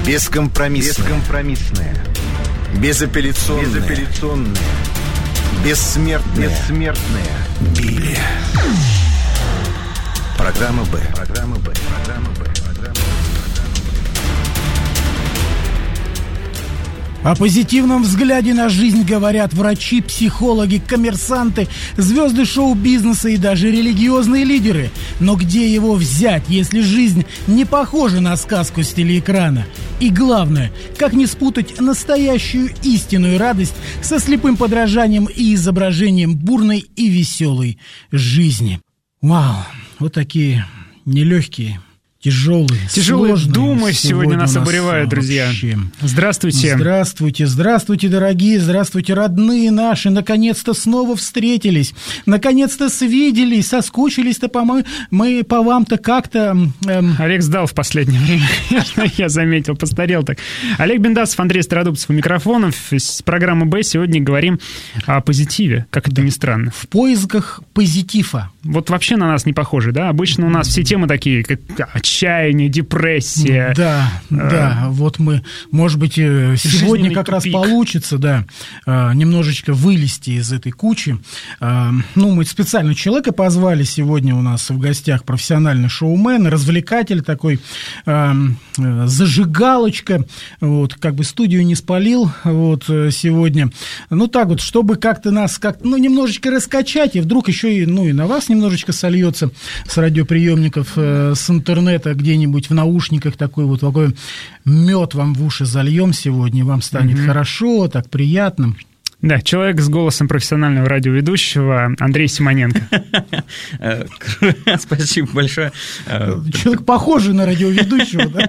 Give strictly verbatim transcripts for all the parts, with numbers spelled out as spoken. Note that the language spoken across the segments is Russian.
Бескомпромиссная. Бескомпромиссная. Безапелляционная. Безапелляционная. Бессмертная. Бессмертная. Библия. Программа «Б». Программа «Б». Программа «Б». О позитивном взгляде на жизнь говорят врачи, психологи, коммерсанты, звезды шоу-бизнеса и даже религиозные лидеры. Но где его взять, если жизнь не похожа на сказку с телеэкрана? И главное, как не спутать настоящую истинную радость со слепым подражанием и изображением бурной и веселой жизни? Вау, вот такие нелегкие, Тяжелые, Тяжелые сложные думы сегодня, сегодня нас обуревают, друзья. Вообще. Здравствуйте. Здравствуйте, здравствуйте, дорогие, здравствуйте, родные наши. Наконец-то снова встретились, наконец-то свиделись, соскучились-то по мы, мы по вам-то как-то... Эм... Олег сдал в последнее время, я заметил, постарел так. Олег Бендасов, Андрей Стародубцев у микрофонов. С программы «Б» сегодня говорим о позитиве, как это ни странно. В поисках позитива. Вот вообще на нас не похоже, да? Обычно у нас все темы такие, как отчаяние, депрессия. Да, э- да, вот мы, может быть, сегодня как тупик. раз получится, да, немножечко вылезти из этой кучи. Ну, мы специально человека позвали, сегодня у нас в гостях профессиональный шоумен, развлекатель такой, зажигалочка, вот, как бы студию не спалил, вот, сегодня. Ну, так вот, чтобы как-то нас, как, ну, немножечко раскачать, и вдруг еще и, ну, и на вас немножечко сольется с радиоприемников, с интернета, где-нибудь в наушниках такой вот такой мед вам в уши зальем сегодня, вам станет mm-hmm. хорошо, так приятно. Да, человек с голосом профессионального радиоведущего Андрей Симоненко. Спасибо большое. Человек похожий на радиоведущего, да?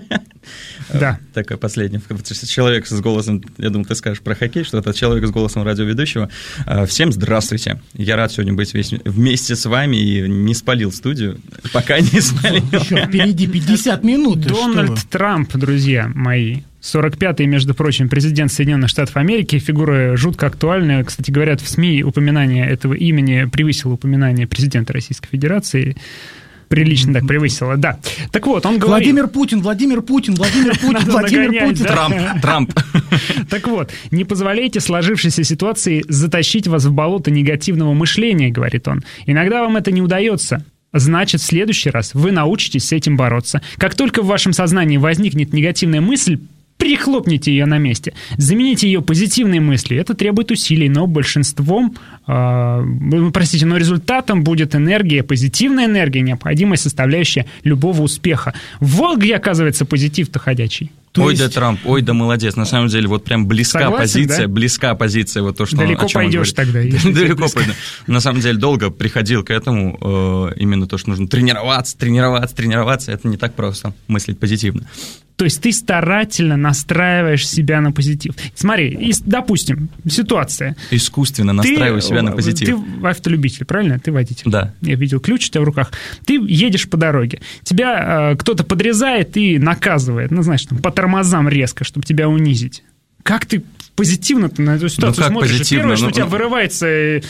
Да. Такое последнее. Человек с голосом, я думаю, ты скажешь про хоккей, что это человек с голосом радиоведущего. Всем здравствуйте. Я рад сегодня быть вместе с вами и не спалил студию, пока не спалил. Еще впереди пятьдесят минут. Дональд Трамп, друзья мои. сорок пятый, между прочим, президент Соединенных Штатов Америки, фигура жутко актуальная. Кстати, говорят, в СМИ упоминание этого имени превысило упоминание президента Российской Федерации. Прилично так превысило, да. Так вот, он говорит... Владимир Путин, Владимир Путин, Владимир Путин, Владимир Путин. Трамп, Трамп. Так вот, не позволяйте сложившейся ситуации затащить вас в болото негативного мышления, говорит он. Иногда вам это не удается. Значит, в следующий раз вы научитесь с этим бороться. Как только в вашем сознании возникнет негативная мысль, прихлопните ее на месте, замените ее позитивной мыслью. Это требует усилий, но большинством, э, простите, но результатом будет энергия, позитивная энергия, необходимая составляющая любого успеха. Вот где, оказывается, позитив-то ходячий. То ой, есть... да, Трамп, ой, да, молодец. На самом деле, вот прям близка Согласен, позиция, да? близка позиция, вот то, что далеко он, о чем пойдешь он тогда. Далеко пойду. На самом деле, долго приходил к этому, э, именно то, что нужно тренироваться, тренироваться, тренироваться. Это не так просто, мыслить позитивно. То есть ты старательно настраиваешь себя на позитив. Смотри, допустим, ситуация. Искусственно настраиваю ты, себя на позитив. Ты автолюбитель, правильно? Ты водитель. Да. Я видел ключ у тебя в руках. Ты едешь по дороге. Тебя э, кто-то подрезает и наказывает. Ну, знаешь, там, по тормозам резко, чтобы тебя унизить. Как ты позитивно-то на эту ситуацию ну, смотришь? Первое, что ну, у тебя ну... вырывается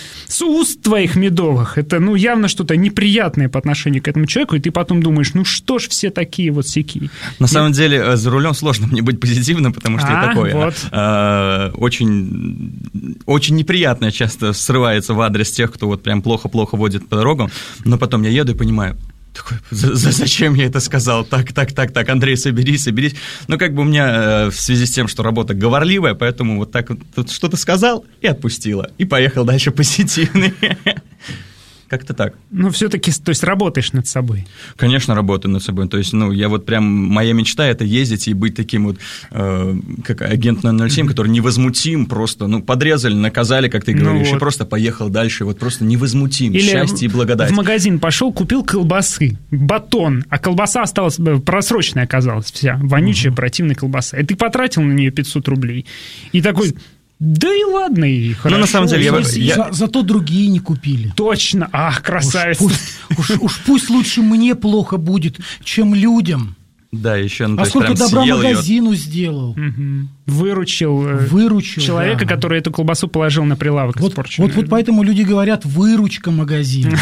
с уст твоих медовых, это ну явно что-то неприятное по отношению к этому человеку, и ты потом думаешь, ну что ж все такие вот сякие. На и... самом деле за рулем сложно мне быть позитивным, потому что а, я такой. Вот. А, очень, очень неприятное часто срывается в адрес тех, кто вот прям плохо-плохо водит по дорогам, но потом я еду и понимаю, такой, зачем я это сказал? Так, так, так, так, Андрей, соберись, соберись. Ну, как бы у меня в связи с тем, что работа говорливая, поэтому вот так вот тут что-то сказал и отпустила. И поехал дальше позитивный. Как-то так. Ну, все-таки, то есть, работаешь над собой? Конечно, работаю над собой. То есть, ну, я вот прям, моя мечта – это ездить и быть таким вот, э, как агент ноль ноль семь, mm-hmm. который невозмутим просто, ну, подрезали, наказали, как ты говоришь, ну вот. И просто поехал дальше, вот просто невозмутим, или счастье и благодать. В магазин пошел, купил колбасы, батон, а колбаса осталась, просроченная оказалась вся, вонючая, mm-hmm. противная колбаса. И ты потратил на нее пятьсот рублей. И такой... Да и ладно, и хорошо. Ну, на самом деле, я... я... За, зато другие не купили. Точно. Ах, красавец. Уж пусть, уж, уж пусть лучше мне плохо будет, чем людям. Да, еще, ну, то а есть сколько прям добра съел её. магазину сделал. Угу. Выручил, Выручил человека, да. который эту колбасу положил на прилавок. Вот, вот, вот поэтому люди говорят «выручка магазина».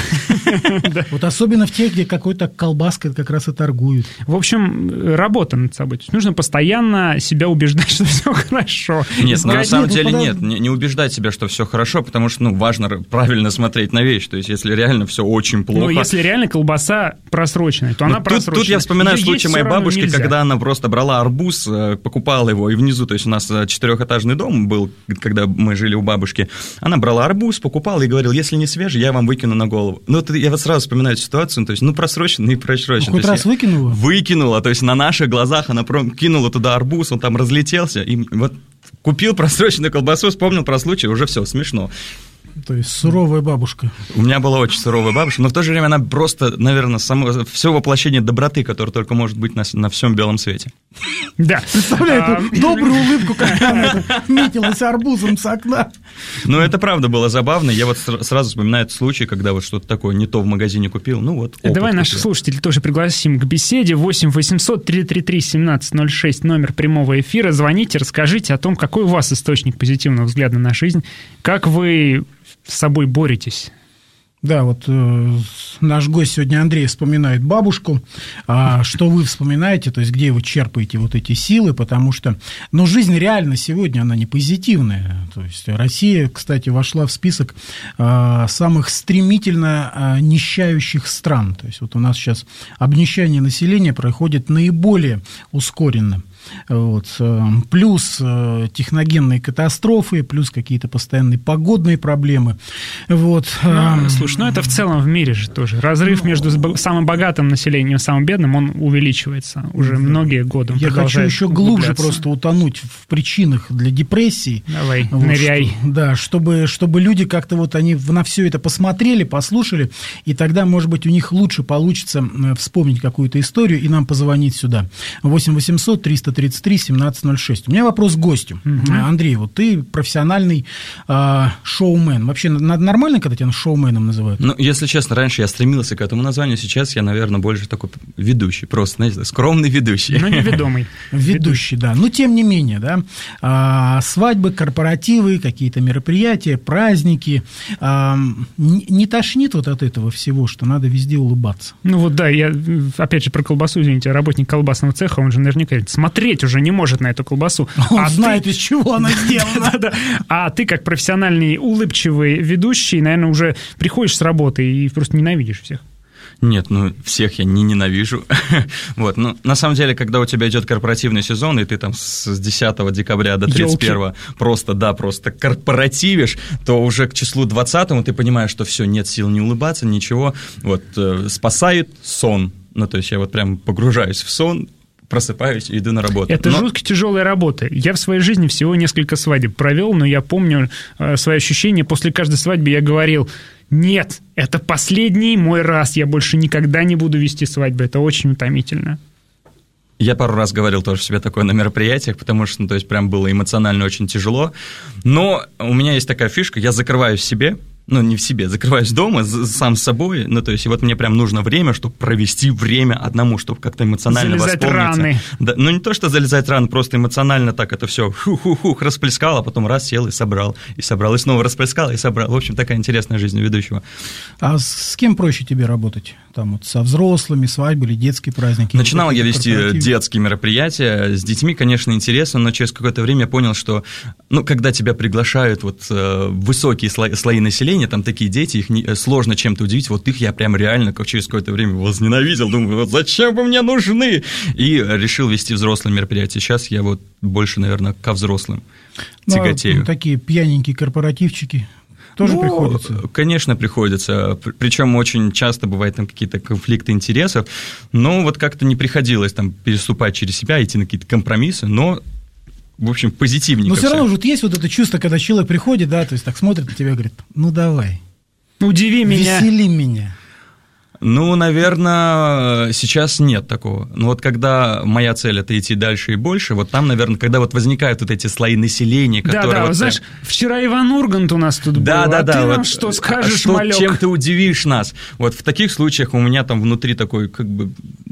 Вот особенно в тех, где какой-то колбаской как раз и торгуют. В общем, работа над собой. Нужно постоянно себя убеждать, что все хорошо. Нет, на самом деле нет, не убеждать себя, что все хорошо, потому что, ну, важно правильно смотреть на вещь. То есть, если реально все очень плохо... Ну, если реально колбаса просроченная, то она просроченная. Тут я вспоминаю случай моей бабушки, когда она просто брала арбуз, покупала его, и внизу, то есть у нас четырехэтажный дом был, когда мы жили у бабушки, она брала арбуз, покупала и говорила, если не свежий, я вам выкину на голову. Ну, это, я вот сразу вспоминаю эту ситуацию, то есть, ну, просроченный и просроченный. Хоть раз выкинула? Выкинула, то есть на наших глазах она кинула туда арбуз, он там разлетелся, и вот купил просроченную колбасу, вспомнил про случай, уже все, смешно. То есть суровая бабушка. У меня была очень суровая бабушка, но в то же время она просто, наверное, само, все воплощение доброты, которое только может быть на, на всем белом свете. Да. Представляю эту добрую улыбку, когда она метилась арбузом с окна. Ну, это правда было забавно. Я вот сразу вспоминаю этот случай, когда вот что-то такое не то в магазине купил. Ну вот. Давай наших слушателей тоже пригласим к беседе. восемь восемьсот триста тридцать три семнадцать ноль шесть, номер прямого эфира. Звоните, расскажите о том, какой у вас источник позитивного взгляда на жизнь, как вы с собой боретесь. Да, вот э, наш гость сегодня Андрей вспоминает бабушку. А что вы вспоминаете, то есть где вы черпаете вот эти силы, потому что, ну, жизнь реально сегодня, она не позитивная. То есть Россия, кстати, вошла в список э, самых стремительно э, нищающих стран. То есть вот у нас сейчас обнищание населения проходит наиболее ускоренно. Вот. Плюс техногенные катастрофы, плюс какие-то постоянные погодные проблемы. Вот. Ну, слушай, ну это в целом в мире же тоже. Разрыв между самым богатым населением и самым бедным, он увеличивается уже многие годы. Я хочу еще глубже просто утонуть в причинах для депрессии. Давай, вот, ныряй. Что, да, чтобы, чтобы люди как-то вот они на все это посмотрели, послушали, и тогда, может быть, у них лучше получится вспомнить какую-то историю и нам позвонить сюда. восемь восемьсот триста тридцать три семнадцать ноль шесть. У меня вопрос к гостю. Угу. Андрей, вот ты профессиональный э, шоумен. Вообще нормально, когда тебя шоуменом называют? Ну, если честно, раньше я стремился к этому названию, сейчас я, наверное, больше такой ведущий, просто, знаете, скромный ведущий. Ну, не ведомый. Ведущий, да. Но, тем не менее, да, а, свадьбы, корпоративы, какие-то мероприятия, праздники. А, не, не тошнит вот от этого всего, что надо везде улыбаться? Ну, вот да, я, опять же, про колбасу, извините, работник колбасного цеха, он же наверняка говорит, смотреть уже не может на эту колбасу. Он а знает, ты... из чего она сделана. А ты, как профессиональный, улыбчивый ведущий, наверное, уже приходишь с работы и просто ненавидишь всех. Нет, ну, всех я не ненавижу. Вот, ну, на самом деле, когда у тебя идет корпоративный сезон, и ты там с десятого декабря до тридцать первого Ёлки. просто, да, просто корпоративишь, то уже к числу двадцатому ты понимаешь, что все, нет сил не улыбаться, ничего. Вот, э, спасает сон. Ну, то есть я вот прям погружаюсь в сон, просыпаюсь и иду на работу. Это но... жутко тяжелая работа. Я в своей жизни всего несколько свадеб провел, но я помню э, свои ощущения. После каждой свадьбы я говорил: нет, это последний мой раз, я больше никогда не буду вести свадьбы. Это очень утомительно. Я пару раз говорил тоже себе такое на мероприятиях, потому что, ну, то есть, прям было эмоционально очень тяжело. Но у меня есть такая фишка, я закрываюсь в себе, ну, не в себе, закрываюсь дома, сам с собой, ну, то есть, и вот мне прям нужно время, чтобы провести время одному, чтобы как-то эмоционально залезать восполниться. Раны. Да, ну, не то, что залезать раны, просто эмоционально так это все хух-хух-хух расплескал, а потом раз сел и собрал, и собрал, и снова расплескал, и собрал. В общем, такая интересная жизнь у ведущего. А с кем проще тебе работать? Там вот со взрослыми, свадьбы или детские праздники? Начинал я вести детские мероприятия. С детьми, конечно, интересно, но через какое-то время я понял, что, ну, когда тебя приглашают вот э, высокие слои, слои населения, там такие дети, их не, сложно чем-то удивить, вот их я прям реально как через какое-то время возненавидел, думаю, вот зачем вы мне нужны? И решил вести взрослые мероприятия. Сейчас я вот больше, наверное, ко взрослым тяготею. Ну, такие пьяненькие корпоративчики. Тоже ну, приходится? Конечно, приходится. Причем очень часто бывают там какие-то конфликты интересов. Но вот как-то не приходилось там переступать через себя, идти на какие-то компромиссы, но, в общем, позитивненько. Но все равно вот есть вот это чувство, когда человек приходит, да, то есть так смотрит на тебя и говорит: ну давай, удиви меня, весели меня. Ну, наверное, сейчас нет такого. Но вот когда моя цель – это идти дальше и больше, вот там, наверное, когда вот возникают вот эти слои населения, которые… Да-да, вот знаешь, прям... вчера Иван Ургант у нас тут да, был, да, а да, ты вот, нам что скажешь, что, малек? Чем ты удивишь нас? Вот в таких случаях у меня там внутри такой как бы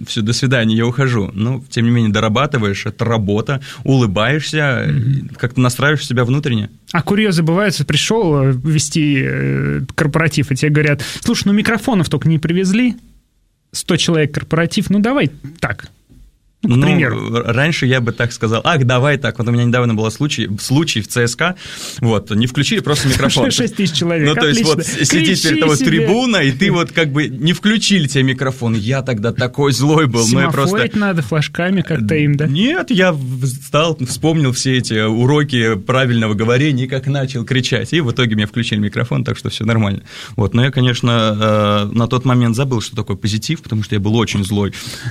все, до свидания, я ухожу. Но, тем не менее, дорабатываешь, это работа, улыбаешься, mm-hmm. как-то настраиваешь себя внутренне. А курьезы бывают, пришел вести корпоратив, и тебе говорят, слушай, ну микрофонов только не привезли, сто человек корпоратив, ну давай так. Ну, к примеру. Ну, раньше я бы так сказал, ах, давай так, вот у меня недавно был случай, случай в ЦСКА, вот, не включили просто микрофон. шесть тысяч человек, Ну, то есть, вот, сидит перед тобой трибуна, и ты вот как бы не включили тебе микрофон, я тогда такой злой был. Семафорить просто... надо флажками как-то им, да? Нет, я встал, вспомнил все эти уроки правильного говорения и как начал кричать, и в итоге мне включили микрофон, так что все нормально. Вот, но я, конечно, на тот момент забыл, что такое позитив, потому что я был очень злой.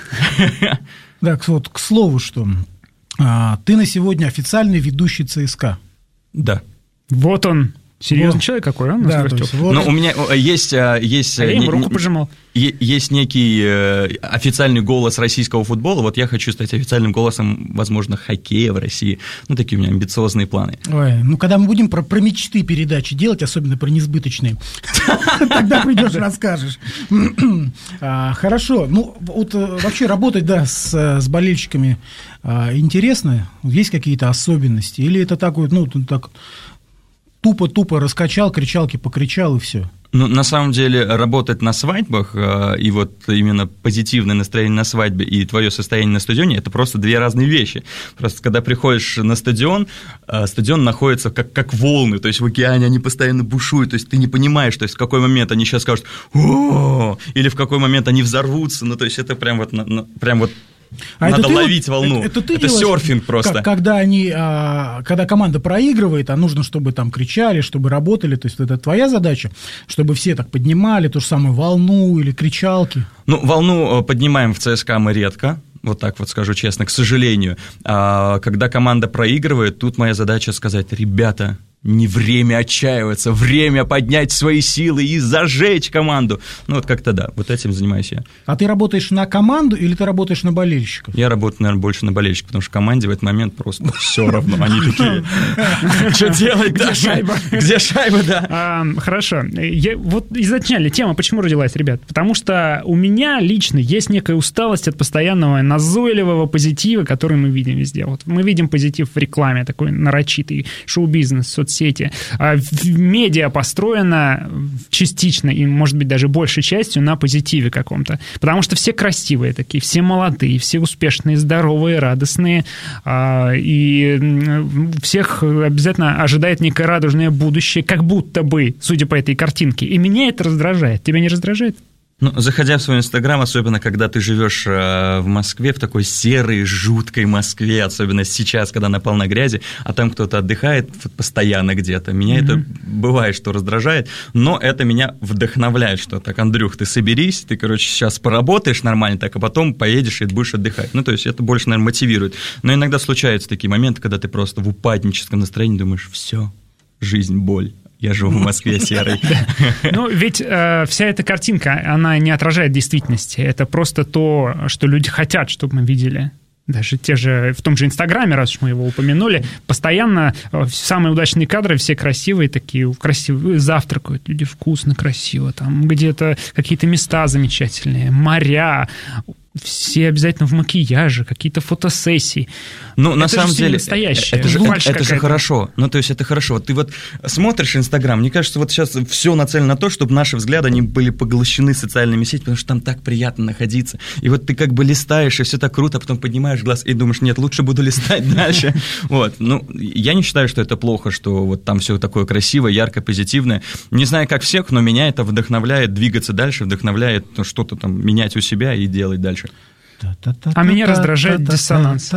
Да, вот к слову, что а, ты на сегодня официальный ведущий ЦСКА. Да. Вот он. Серьезный вот. Человек какой, он? Да, то есть, вот. Но у меня есть... есть а я ему не, руку пожимал. Есть некий официальный голос российского футбола. Вот я хочу стать официальным голосом, возможно, хоккея в России. Ну, такие у меня амбициозные планы. Ой, ну, когда мы будем про, про мечты передачи делать, особенно про несбыточные, тогда придешь и расскажешь. Хорошо. Ну, вот вообще работать, да, с болельщиками интересно? Есть какие-то особенности? Или это так вот, ну, так... Тупо-тупо раскачал, кричалки покричал, и все. Ну, на самом деле, работать на свадьбах, и вот именно позитивное настроение на свадьбе и твое состояние на стадионе – это просто две разные вещи. Просто когда приходишь на стадион, стадион находится как, как волны, то есть в океане они постоянно бушуют, то есть ты не понимаешь, то есть в какой момент они сейчас скажут «О!» или в какой момент они взорвутся, ну, то есть это прям вот, прям вот А надо ловить вот, волну. Это, это, это серфинг просто. Как, когда, они, а, когда команда проигрывает, а нужно, чтобы там кричали, чтобы работали, то есть это твоя задача, чтобы все так поднимали ту же самую волну или кричалки? Ну, волну поднимаем в ЦСКА мы редко. Вот так вот скажу честно, к сожалению. А, когда команда проигрывает, тут моя задача сказать: ребята, не время отчаиваться, время поднять свои силы и зажечь команду. Ну, вот как-то да, вот этим занимаюсь я. А ты работаешь на команду или ты работаешь на болельщиков? Я работаю, наверное, больше на болельщиков, потому что команде в этот момент просто все равно. Они такие, что делать? Где шайба? Где шайба, да. Хорошо. Вот изначально тема почему родилась, ребят? Потому что у меня лично есть некая усталость от постоянного назойливого позитива, который мы видим везде. Вот мы видим позитив в рекламе, такой нарочитый, шоу-бизнес, соцсети. А медиа построена частично и, может быть, даже большей частью на позитиве каком-то. Потому что все красивые такие, все молодые, все успешные, здоровые, радостные. И всех обязательно ожидает некое радужное будущее, как будто бы, судя по этой картинке. И меня это раздражает. Тебя не раздражает? Ну, заходя в свой Инстаграм, особенно когда ты живешь в Москве, в такой серой, жуткой Москве, особенно сейчас, когда она полна грязи, а там кто-то отдыхает постоянно где-то, меня mm-hmm. это бывает, что раздражает, но это меня вдохновляет, что так, Андрюх, ты соберись, ты, короче, сейчас поработаешь нормально, так, а потом поедешь и будешь отдыхать. Ну, то есть это больше, наверное, мотивирует. Но иногда случаются такие моменты, когда ты просто в упадническом настроении думаешь: все, жизнь, боль. Я живу в Москве серой. Ну, ведь э, вся эта картинка, она не отражает действительности. Это просто то, что люди хотят, чтобы мы видели. Даже те же, в том же Инстаграме, раз уж мы его упомянули, постоянно самые удачные кадры, все красивые такие, красивые, завтракают люди вкусно, красиво, там где-то какие-то места замечательные, моря, все обязательно в макияже, какие-то фотосессии. Ну, это на самом деле, настоящее. Это, же, это, это же хорошо. Ну, то есть, это хорошо. Вот ты вот смотришь Инстаграм, мне кажется, вот сейчас все нацелено на то, чтобы наши взгляды, они были поглощены социальными сетями, потому что там так приятно находиться. И вот ты как бы листаешь, и все так круто, а потом поднимаешь глаз и думаешь: нет, лучше буду листать дальше. Вот. Ну, я не считаю, что это плохо, что вот там все такое красивое, яркое, позитивное. Не знаю, как всех, но меня это вдохновляет двигаться дальше, вдохновляет что-то там менять у себя и делать дальше. А меня раздражает диссонанс.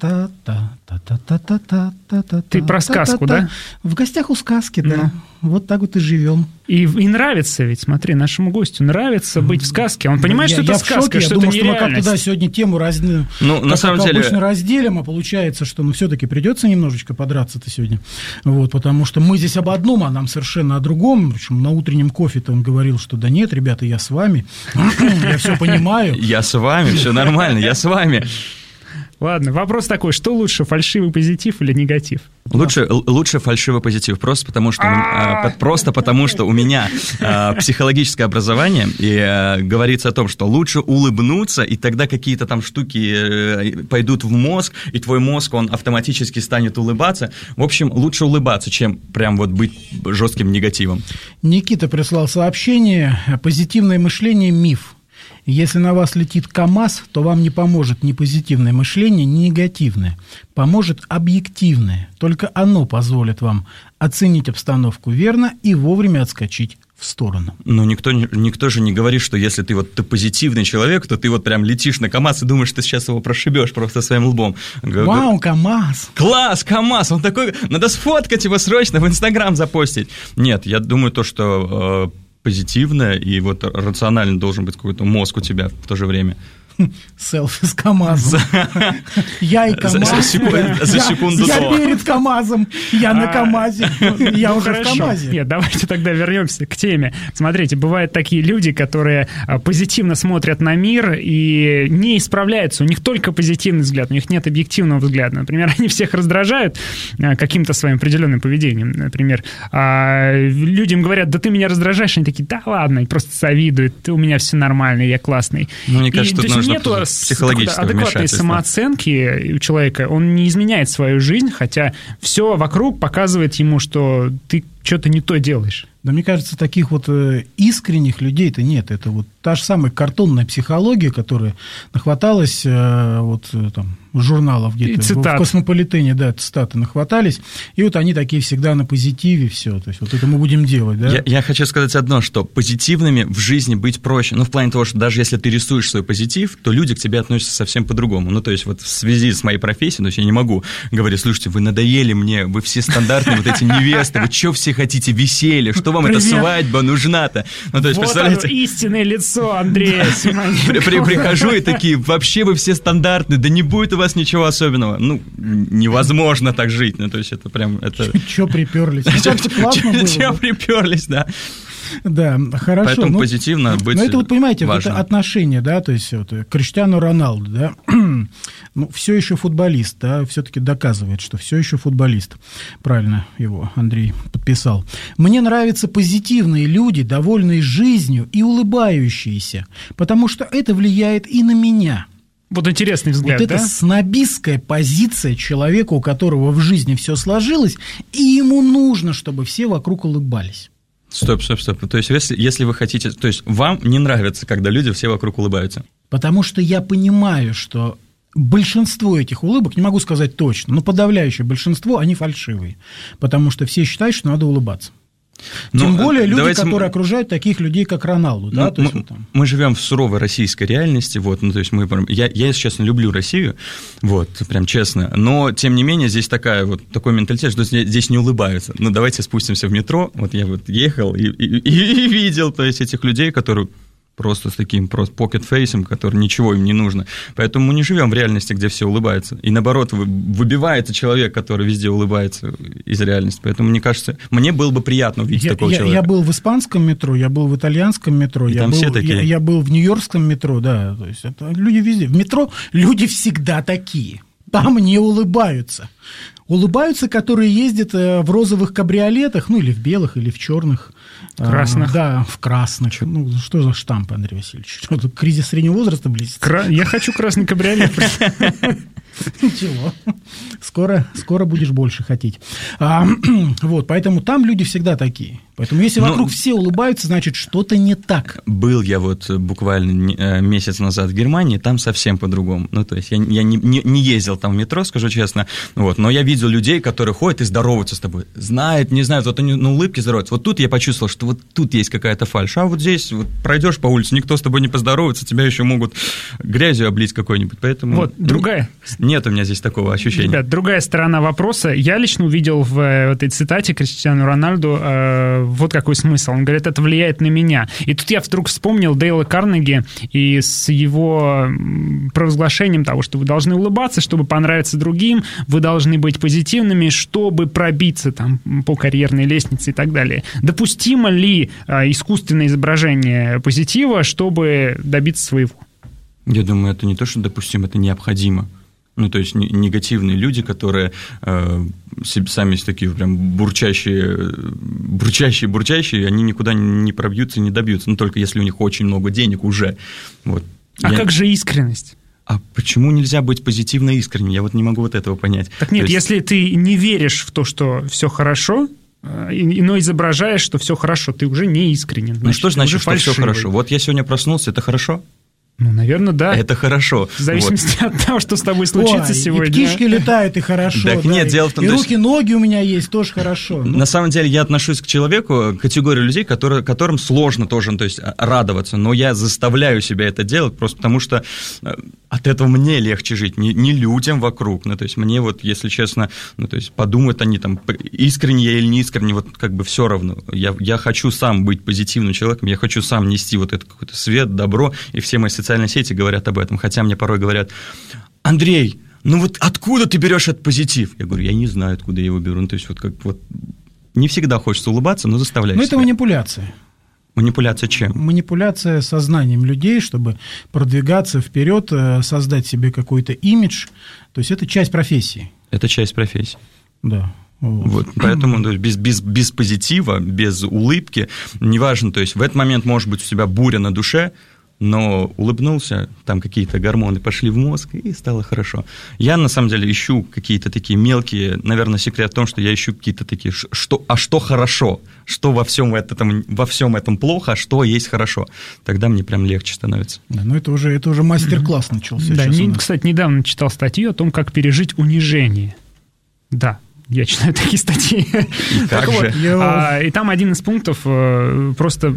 Ты про сказку, да? В гостях у сказки, да. Вот так вот и живем. И, и нравится ведь, смотри, нашему гостю нравится быть в сказке. Он понимает, я, что это сказка, что это нереальность. Я думаю, что мы как-то да, сегодня тему разделим, ну, на как, самом как деле... обычно разделим, а получается, что ну, все-таки придется немножечко подраться-то сегодня. Вот, потому что мы здесь об одном, а нам совершенно о другом. Причем на утреннем кофе-то он говорил, что да нет, ребята, я с вами, я все понимаю. Я с вами, все нормально, я с вами. Ладно, вопрос такой, что лучше, фальшивый позитив или негатив? Лучше, лучше фальшивый позитив, просто потому что, а, просто потому, что у меня а, психологическое образование, и а, говорится о том, что лучше улыбнуться, и тогда какие-то там штуки а, пойдут в мозг, и твой мозг, он автоматически станет улыбаться. В общем, лучше улыбаться, чем прям вот быть жестким негативом. Никита прислал сообщение: позитивное мышление – миф. Если на вас летит КамАЗ, то вам не поможет ни позитивное мышление, ни негативное. Поможет объективное. Только оно позволит вам оценить обстановку верно и вовремя отскочить в сторону. Но никто, никто же не говорит, что если ты вот ты позитивный человек, то ты вот прям летишь на КамАЗ и думаешь, что ты сейчас его прошибешь просто своим лбом. Вау, КамАЗ! Класс, КамАЗ! Он такой, надо сфоткать его срочно, в Инстаграм запостить. Нет, я думаю то, что... позитивное, и вот рационально должен быть какой-то мозг у тебя в то же время. Селфи с КамАЗом. Я и КамАЗ. За, секунду, за секунду я, до. Я перед КамАЗом, я на КамАЗе, я ну, уже хорошо. в КамАЗе. Нет, давайте тогда вернемся к теме. Смотрите, бывают такие люди, которые позитивно смотрят на мир и не исправляются. У них только позитивный взгляд, у них нет объективного взгляда. Например, они всех раздражают каким-то своим определенным поведением. Например, людям говорят: да ты меня раздражаешь, они такие: да ладно, и просто завидуют, у меня все нормально, я классный. Ну, мне кажется, и, тут нету адекватной самооценки у человека, он не изменяет свою жизнь, хотя все вокруг показывает ему, что ты что-то не то делаешь. Да, мне кажется, таких вот искренних людей-то нет. Это вот та же самая картонная психология, которая нахваталась вот там журналов где-то в Космополитене, да, цитаты нахватались, и вот они такие всегда на позитиве, все, то есть вот это мы будем делать, да? Я, я хочу сказать одно, что позитивными в жизни быть проще, ну, в плане того, что даже если ты рисуешь свой позитив, то люди к тебе относятся совсем по-другому, ну, то есть вот в связи с моей профессией, то есть я не могу говорить: слушайте, вы надоели мне, вы все стандартные вот эти невесты, вы что все хотите, веселье, что вам эта свадьба нужна-то? Ну, то есть, вот представляете? Оно, истинное лицо Андрея Симоненко. Прихожу и такие: вообще вы все стандартные, да не будет у вас ничего особенного. Ну, невозможно так жить. Ну, то есть это прям... Чё приперлись? Чё приперлись, да. Да, хорошо. Поэтому ну, позитивно быть Ну, это вот, понимаете, важно. Это отношения, да, то есть вот, Криштиану Роналду, да, ну, все еще футболист, да, все-таки доказывает, что все еще футболист. Правильно его Андрей подписал. Мне нравятся позитивные люди, довольные жизнью и улыбающиеся, потому что это влияет и на меня. Вот интересный взгляд, вот да? это снобистская позиция человека, у которого в жизни все сложилось, и ему нужно, чтобы все вокруг улыбались. Стоп, стоп, стоп. То есть, если, если вы хотите... То есть, вам не нравится, когда люди все вокруг улыбаются? Потому что я понимаю, что большинство этих улыбок, не могу сказать точно, но подавляющее большинство, они фальшивые. Потому что все считают, что надо улыбаться. Тем ну, более люди, которые мы... окружают таких людей, как Роналду. Ну, да? то мы, есть, вот там... мы живем в суровой российской реальности. Вот, ну, то есть мы, я, я, если честно, люблю Россию, вот, прям честно. Но, тем не менее, здесь такая, вот, такой менталитет, что здесь не улыбаются. Ну, давайте спустимся в метро. Вот я вот ехал и, и, и, и видел, то есть, этих людей, которые... просто с таким просто покет-фейсом, который ничего им не нужно. Поэтому мы не живем в реальности, где все улыбаются. И наоборот, выбивается человек, который везде улыбается из реальности. Поэтому, мне кажется, мне было бы приятно увидеть я, такого я, человека. Я был в испанском метро, я был в итальянском метро, и я, там был, все такие. Я, я был в нью-йоркском метро, да. То есть это люди везде. В метро люди всегда такие. Там не улыбаются. Улыбаются, которые ездят в розовых кабриолетах, ну, или в белых, или в черных. Красных. А, да, в красных. Ну, что за штамп, Андрей Васильевич? Что тут кризис среднего возраста близится? Кра... Я хочу красный кабриолет. Ничего. Скоро, скоро будешь больше хотеть. А, вот, поэтому там люди всегда такие. Поэтому если вокруг ну, все улыбаются, значит, что-то не так. Был я вот буквально месяц назад в Германии, там совсем по-другому. Ну, то есть я, я не, не, не ездил там в метро, скажу честно, вот, но я видел людей, которые ходят и здороваются с тобой. Знают, не знают, вот они на улыбке здороваются. Вот тут я почувствовал, что вот тут есть какая-то фальшь. А вот здесь вот пройдешь по улице, никто с тобой не поздоровается, тебя еще могут грязью облить какой-нибудь. Поэтому... Вот, другая... Нет у меня здесь такого ощущения. Ребят, другая сторона вопроса. Я лично увидел в этой цитате Криштиану Роналду э, вот какой смысл. Он говорит, это влияет на меня. И тут я вдруг вспомнил Дейла Карнеги и с его провозглашением того, что вы должны улыбаться, чтобы понравиться другим, вы должны быть позитивными, чтобы пробиться там по карьерной лестнице и так далее. Допустимо ли э, искусственное изображение позитива, чтобы добиться своего? Я думаю, это не то, что допустимо, это необходимо. Ну, то есть негативные люди, которые э, сами такие прям бурчащие, бурчащие, бурчащие, они никуда не пробьются и не добьются, ну, только если у них очень много денег уже. Вот. А Я... как же искренность? А почему нельзя быть позитивно искренним? Я вот не могу вот этого понять. Так нет, есть... если ты не веришь в то, что все хорошо, но изображаешь, что все хорошо, ты уже не искренен. Ну, что значит, что все хорошо? Вот я сегодня проснулся, это хорошо? Ну, наверное, да. Это хорошо. В зависимости вот. от того, что с тобой случится Ой, сегодня. И птички летают, и хорошо. Так да, нет, и, дело в том, и что... руки, ноги у меня есть, тоже хорошо. На самом деле я отношусь к человеку, к категории людей, которые, которым сложно тоже, ну, то есть, радоваться, но я заставляю себя это делать просто потому, что от этого мне легче жить, не, не людям вокруг. Ну, то есть мне вот, если честно, ну, то есть подумают они там, искренне я или не искренне, вот как бы все равно. Я, я хочу сам быть позитивным человеком, я хочу сам нести вот этот какой-то свет, добро, и все мои социальные сети говорят об этом, хотя мне порой говорят: Андрей, ну вот откуда ты берешь этот позитив? Я говорю, я не знаю, откуда я его беру. Ну, то есть вот как вот не всегда хочется улыбаться, но заставляешь Но себя. это манипуляция. Манипуляция чем? Манипуляция сознанием людей, чтобы продвигаться вперед, создать себе какой-то имидж. То есть это часть профессии. Это часть профессии. Да. Вот. Вот, поэтому то есть, без, без, без позитива, без улыбки, неважно, то есть в этот момент может быть у тебя буря на душе, но улыбнулся, там какие-то гормоны пошли в мозг, и стало хорошо. Я, на самом деле, ищу какие-то такие мелкие, наверное, секрет в том, что я ищу какие-то такие, что, а что хорошо, что во всем этом, во всем этом плохо, а что есть хорошо. Тогда мне прям легче становится. Да, ну это уже, это уже мастер-класс начался. Да, не, кстати, недавно читал статью о том, как пережить унижение. Да. Я читаю такие статьи. И как так же? Вот, а, и там один из пунктов, просто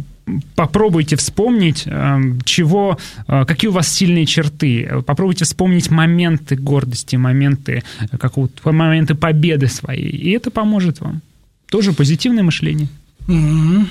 попробуйте вспомнить, чего, какие у вас сильные черты. Попробуйте вспомнить моменты гордости, моменты, какого-то, моменты победы своей. И это поможет вам. Тоже позитивное мышление. Mm-hmm.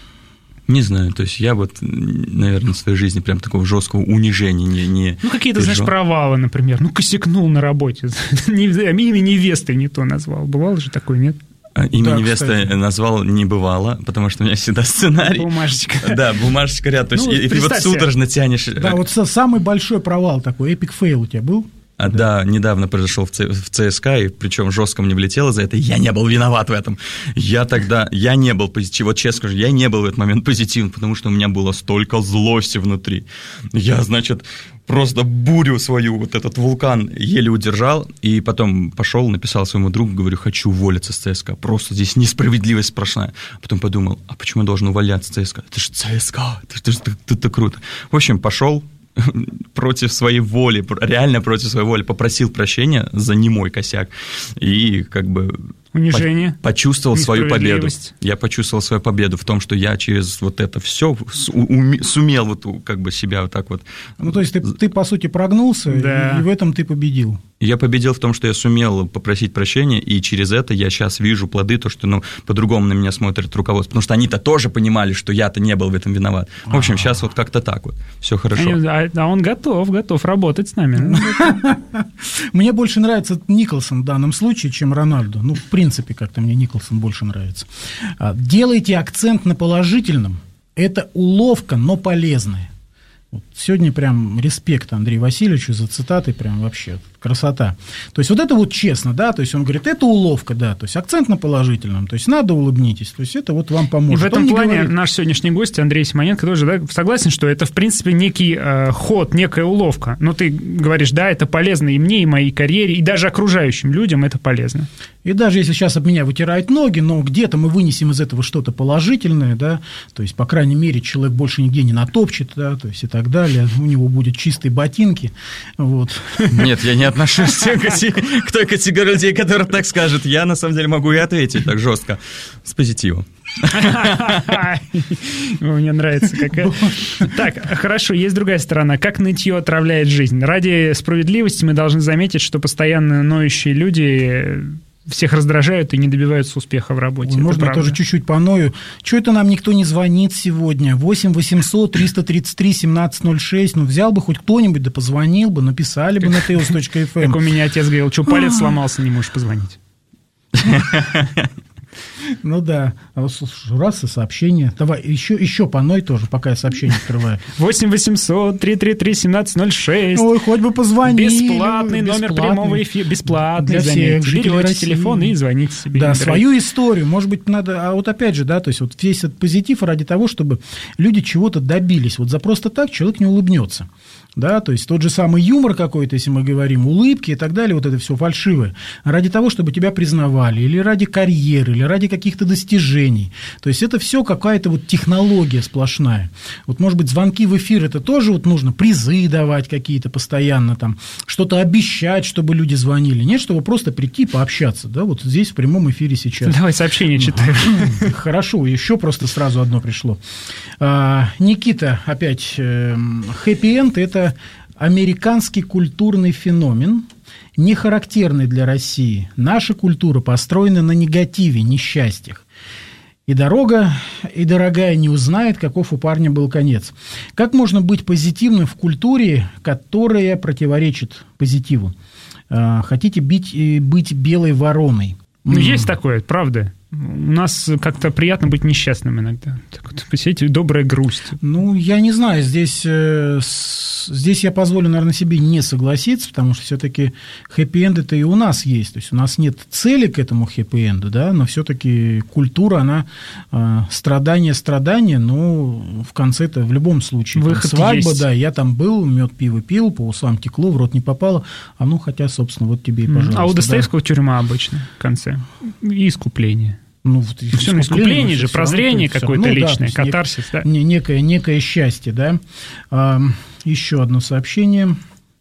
Не знаю, то есть я вот, наверное, в своей жизни прям такого жесткого унижения не, не Ну, какие-то, переживал. знаешь, провалы, например. Ну, косякнул на работе. Имя невесты не то назвал. Бывало же такое, нет? Имя да, невесты кстати. назвал не бывало, потому что у меня всегда сценарий. Бумажечка. Да, бумажечка ряд. То есть, Ну, и, и ты вот судорожно тянешь. Да, вот самый большой провал такой, эпик фейл у тебя был? А, да. да, недавно произошел в, Ц, в ЦСКА, и причем жестко мне влетело за это, я не был виноват в этом. Я тогда, я не был позитивным, вот честно скажу, я не был в этот момент позитивным, потому что у меня было столько злости внутри. Я, значит, просто бурю свою, вот этот вулкан еле удержал, и потом пошел, написал своему другу, говорю, хочу уволиться с ЦСКА, просто здесь несправедливость сплошная. Потом подумал, а почему я должен увольняться с ЦСКА? Это же ЦСКА, это же это круто. В общем, пошел, против своей воли, реально против своей воли, попросил прощения за немой косяк и как бы унижение, по- почувствовал свою победу. Я почувствовал свою победу в том, что я через вот это все сумел вот как бы себя вот так вот. Ну, то есть ты, ты по сути, прогнулся, да. и, и в этом ты победил. Я победил в том, что я сумел попросить прощения, и через это я сейчас вижу плоды, то, что, ну, по-другому на меня смотрит руководство, потому что они-то тоже понимали, что я-то не был в этом виноват. В общем, сейчас вот как-то так вот, все хорошо. А, а он готов, готов работать с нами. Мне больше нравится Николсон в данном случае, чем Рональдо. Ну, в принципе, как-то мне Николсон больше нравится. Делайте акцент на положительном. Это уловка, но полезная. Вот сегодня прям респект Андрею Васильевичу за цитаты, прям вообще красота. То есть вот это вот честно, да, то есть он говорит, это уловка, да, то есть акцент на положительном, то есть надо улыбнитесь, то есть это вот вам поможет. И в этом он плане говорит... наш сегодняшний гость Андрей Симоненко тоже, да, согласен, что это в принципе некий э, ход, некая уловка. Но ты говоришь, да, это полезно и мне, и моей карьере, и даже окружающим людям это полезно. И даже если сейчас об меня вытирают ноги, но где-то мы вынесем из этого что-то положительное, да, то есть, по крайней мере, человек больше нигде не натопчет, да, то есть и так далее, у него будут чистые ботинки, вот. Нет, я не отношусь к той категории людей, которые так скажут. Я, на самом деле, могу и ответить так жестко, с позитивом. Мне нравится какая. Так, хорошо, есть другая сторона. Как нытье отравляет жизнь? Ради справедливости мы должны заметить, что постоянно ноющие люди всех раздражают и не добиваются успеха в работе. Можно я тоже чуть-чуть поною? Чего это нам никто не звонит сегодня? восемь восемьсот триста тридцать три семнадцать ноль шесть. Ну, взял бы хоть кто-нибудь, да позвонил бы, написали бы на теос точка эф эм. Как у меня отец говорил, что палец сломался, не можешь позвонить. Ну да. А вот раз и сообщение. Давай, еще, еще по одной тоже, пока я сообщение открываю. восемь восемьсот три три три семнадцать ноль шесть. Ой, хоть бы позвонили. Бесплатный номер прямого эфира. Бесплатный. Для всех жителей Берете России. телефон и звоните себе. Да, свою историю. Может быть, надо... А вот опять же, да, то есть вот весь этот позитив ради того, чтобы люди чего-то добились. Вот за просто так человек не улыбнется. Да, то есть тот же самый юмор какой-то, если мы говорим, улыбки и так далее, вот это все фальшивое, ради того, чтобы тебя признавали, или ради карьеры, или ради каких-то достижений. То есть это все какая-то вот технология сплошная. Вот, может быть, звонки в эфир, это тоже вот нужно призы давать какие-то постоянно, там, что-то обещать, чтобы люди звонили. Нет, чтобы просто прийти и пообщаться, да, вот здесь в прямом эфире сейчас. Давай сообщение читаем. Хорошо, еще просто сразу одно пришло. Никита, опять, хэппи-энд – это американский культурный феномен, не характерный для России. Наша культура построена на негативе, несчастьях. И дорога, и дорогая не узнает, каков у парня был конец. Как можно быть позитивным в культуре, которая противоречит позитиву? Хотите бить, быть белой вороной? Ну, есть такое, правда. У нас как-то приятно быть несчастным иногда. Так вот, посидите, добрая грусть. Ну, я не знаю, здесь, здесь я позволю, наверное, себе не согласиться, потому что все-таки хэппи-энд-то и у нас есть. То есть у нас нет цели к этому хэппи-энду, да, но все-таки культура, она страдание, страдание, но в конце-то в любом случае. Выход там, свадьба, есть. Да, я там был, мед пиво пил, по усам текло, в рот не попало, а ну, хотя, собственно, вот тебе и пожалуйста. А у Достоевского да. тюрьма обычно в конце. И искупление. Ну, вот все на искупление же, прозрение какое-то ну, личное, да, катарсис, да? Некое, некое счастье, да. А, еще одно сообщение.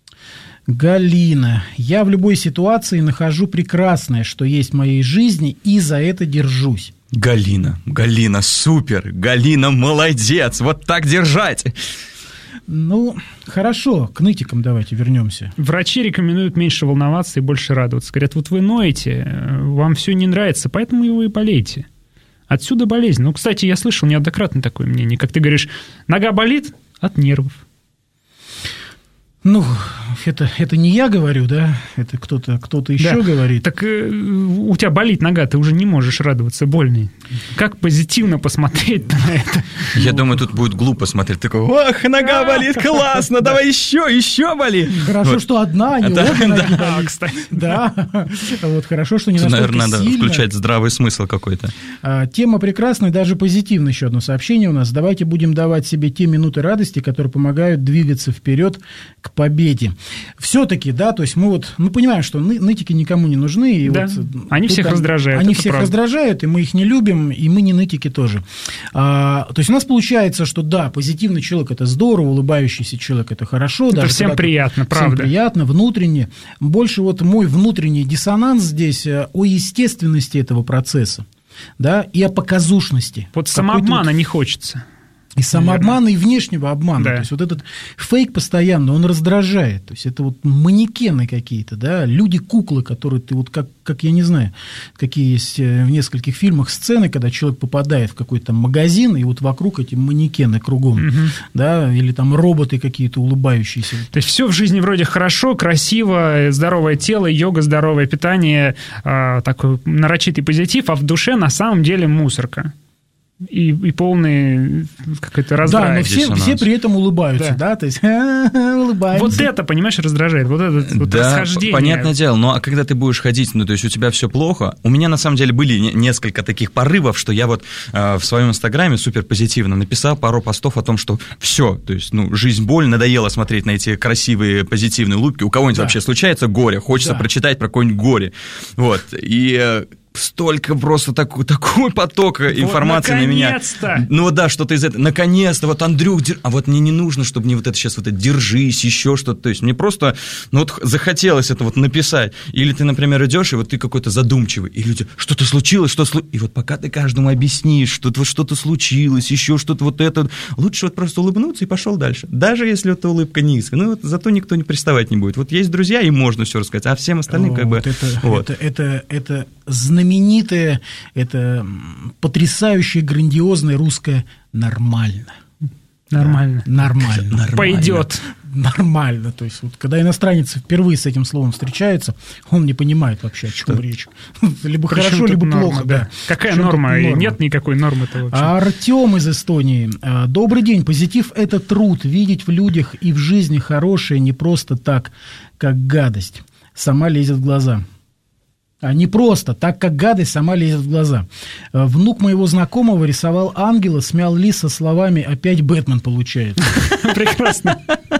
Галина. Я в любой ситуации нахожу прекрасное, что есть в моей жизни, и за это держусь. Галина, Галина, супер, Галина, молодец, вот так держать. Ну, хорошо, к нытикам давайте вернемся. Врачи рекомендуют меньше волноваться и больше радоваться. Говорят, вот вы ноете, вам все не нравится, поэтому и вы болеете. Отсюда болезнь. Ну, кстати, я слышал неоднократно такое мнение. Как ты говоришь, нога болит от нервов. Ну, это, это не я говорю, да, это кто-то, кто-то еще да. говорит. Так э, у тебя болит нога, ты уже не можешь радоваться, больно. Как позитивно посмотреть на это? Я ну, думаю, тут будет глупо смотреть. Такой, ох, нога болит, классно, давай еще, еще болит. Хорошо, что одна, не обе ноги болит. Кстати. Да, вот хорошо, что не настолько сильно. Наверное, надо включать здравый смысл какой-то. Тема прекрасная, даже позитивная. Еще одно сообщение у нас. Давайте будем давать себе те минуты радости, которые помогают двигаться вперед к победе. Все-таки, да, то есть мы вот, мы понимаем, что ны- нытики никому не нужны. И да, вот они всех там, раздражают. Они всех правда. раздражают, и мы их не любим, и мы не нытики тоже. А, то есть у нас получается, что да, позитивный человек – это здорово, улыбающийся человек – это хорошо. Это даже всем приятно, всем правда. приятно, внутренне. Больше вот мой внутренний диссонанс здесь о естественности этого процесса, да, и о показушности. Вот самообмана вот... не хочется. И самообмана, и внешнего обмана. Да. То есть вот этот фейк постоянно, он раздражает. То есть это вот манекены какие-то, да, люди-куклы, которые ты вот как, как я не знаю, какие есть в нескольких фильмах сцены, когда человек попадает в какой-то магазин, и вот вокруг эти манекены кругом, угу. да, или там роботы какие-то улыбающиеся. То есть все в жизни вроде хорошо, красиво, здоровое тело, йога, здоровое питание, такой нарочитый позитив, а в душе на самом деле мусорка. И, и полный какой-то раздрай. Да, но все, все при этом улыбаются, да, да? То есть улыбаются. Вот это, понимаешь, раздражает, вот это вот да, расхождение. Понятное дело, но а когда ты будешь ходить, ну, то есть у тебя все плохо, у меня на самом деле были несколько таких порывов, что я вот э, в своем инстаграме супер позитивно написал пару постов о том, что все, то есть, ну, жизнь боль, надоело смотреть на эти красивые позитивные улыбки, у кого-нибудь да. вообще случается горе, хочется да. прочитать про какое-нибудь горе, вот, и... Столько просто такой, такой поток вот информации на меня. Ну да, что-то из этого. Наконец-то, вот Андрюх, дер... а вот мне не нужно, чтобы мне вот это сейчас вот это держись, еще что-то. То есть мне просто, ну вот захотелось это вот написать. Или ты, например, идешь, и вот ты какой-то задумчивый, и люди, что-то случилось, что случилось. И вот пока ты каждому объяснишь, что вот что-то случилось, еще что-то вот это, лучше вот просто улыбнуться и пошел дальше. Даже если эта улыбка низкая. Ну вот зато никто не приставать не будет. Вот есть друзья, им можно все рассказать, а всем остальным О, как бы... Это, вот. это, это, это знаменитое, это потрясающее, грандиозное русское «нормально». Нормально. Да, нормально. Пойдет. нормально. То есть, вот, когда иностранец впервые с этим словом встречается, он не понимает вообще, о чем речь. Либо Причем хорошо, либо норма, плохо. Да. Да. Какая норма? норма? Нет никакой нормы-то вообще. Артем из Эстонии. Добрый день. Позитив – это труд. Видеть в людях и в жизни хорошее не просто так, как гадость. Сама лезет в глаза. А не просто, так как гадость сама лезет в глаза. Внук моего знакомого рисовал ангела, смял лист со словами «опять Бэтмен получается». Прекрасно.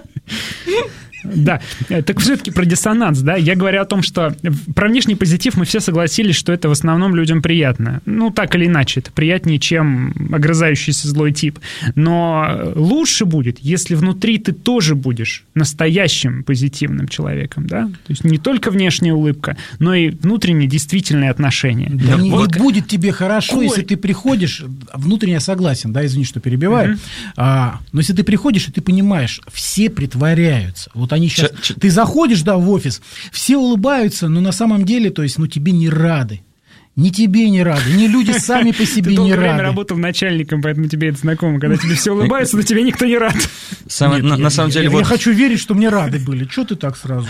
Да, так все-таки про диссонанс, да, я говорю о том, что про внешний позитив мы все согласились, что это в основном людям приятно, ну, так или иначе, это приятнее, чем огрызающийся злой тип, но лучше будет, если внутри ты тоже будешь настоящим позитивным человеком, да, то есть не только внешняя улыбка, но и внутренние действительные отношения. Да, не, вот не будет тебе хорошо, Коль... если ты приходишь, внутренне я согласен, да, извини, что перебиваю, uh-huh. а, но если ты приходишь, и ты понимаешь, все притворяются, вот они сейчас... Ч- ты заходишь, да, в офис, все улыбаются, но на самом деле, то есть, ну, тебе не рады. Ни тебе не рады, ни люди сами по себе не рады. Ты долгое время работал начальником, поэтому тебе это знакомо. Когда тебе все улыбаются, но тебе никто не рад. На самом деле... Я хочу верить, что мне рады были. Чего ты так сразу?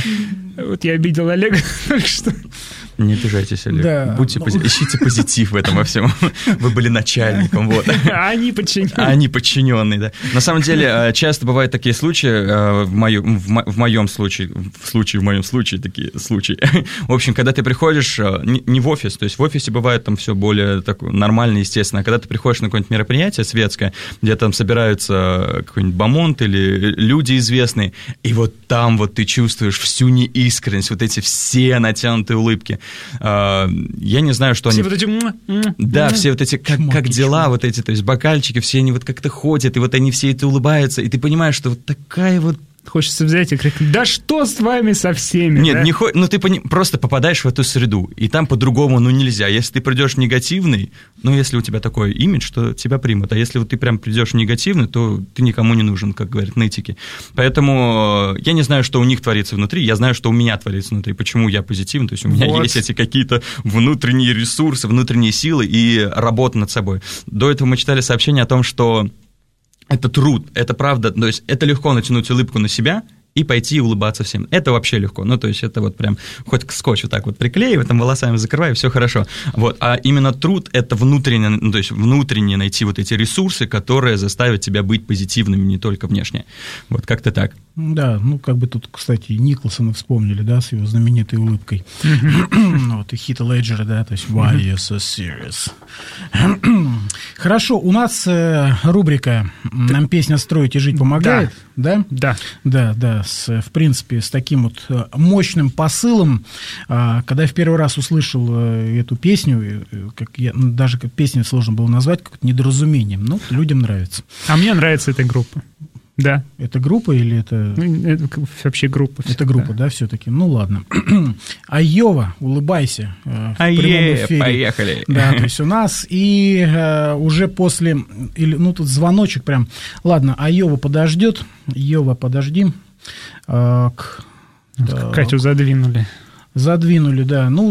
Вот я обидел Олега только что. Не обижайтесь, Олег. Да, Будьте ну... пози... Ищите позитив в этом во всем. Вы были начальником, вот. А они подчиненные. А они подчиненные, да. На самом деле, часто бывают такие случаи, в моем, в моем случае, в случае, в моем случае, такие случаи. В общем, когда ты приходишь не в офис, то есть в офисе бывает там все более такое нормально, естественно, а когда ты приходишь на какое-нибудь мероприятие светское, где там собираются какой-нибудь бомонд или люди известные, и вот там вот ты чувствуешь всю неискренность, вот эти все натянутые улыбки. Я не знаю, что все они... Все вот эти... Да, все вот эти, как, как дела, вот эти, то есть бокальчики, все они вот как-то ходят, и вот они все это улыбаются, и ты понимаешь, что вот такая вот... Хочется взять и крикнуть: да что с вами со всеми? Нет, да? не хо... ну ты пони... просто попадаешь в эту среду, и там по-другому, ну, нельзя. Если ты придешь негативный, ну, если у тебя такой имидж, то тебя примут. А если вот ты прям придешь негативный, то ты никому не нужен, как говорят нытики. Поэтому я не знаю, что у них творится внутри, я знаю, что у меня творится внутри. Почему я позитивный? То есть у меня вот. Есть эти какие-то внутренние ресурсы, внутренние силы и работа над собой. До этого мы читали сообщение о том, что это труд, это правда, то есть это легко натянуть улыбку на себя и пойти и улыбаться всем. Это вообще легко. Ну, то есть это вот прям хоть скотч вот так вот приклеивай, там волосами закрывай, все хорошо. Вот. А именно труд – это внутренне, ну, то есть внутренне найти вот эти ресурсы, которые заставят тебя быть позитивным, не только внешне. Вот как-то так. Да, ну, как бы тут, кстати, Николсона вспомнили, да, с его знаменитой улыбкой. Вот, и Хита Леджера, да, то есть «Why are you so serious?» Хорошо, у нас рубрика «Нам песня строить и жить помогает», да? Да. Да, да, с, в принципе, с таким вот мощным посылом. Когда я в первый раз услышал эту песню, как я, даже как песню сложно было назвать, как недоразумением, но людям нравится. А мне нравится эта группа. Да. Это группа или это... Это вообще группа. Это группа, да, да все-таки? Ну, ладно. Айова, улыбайся. Айе, поехали. Да, то есть у нас и э, уже после... Или, ну, тут звоночек прям. Ладно, Айова подождет. Айова, подожди. Э, к, да. Катю задвинули. Задвинули, да. Ну,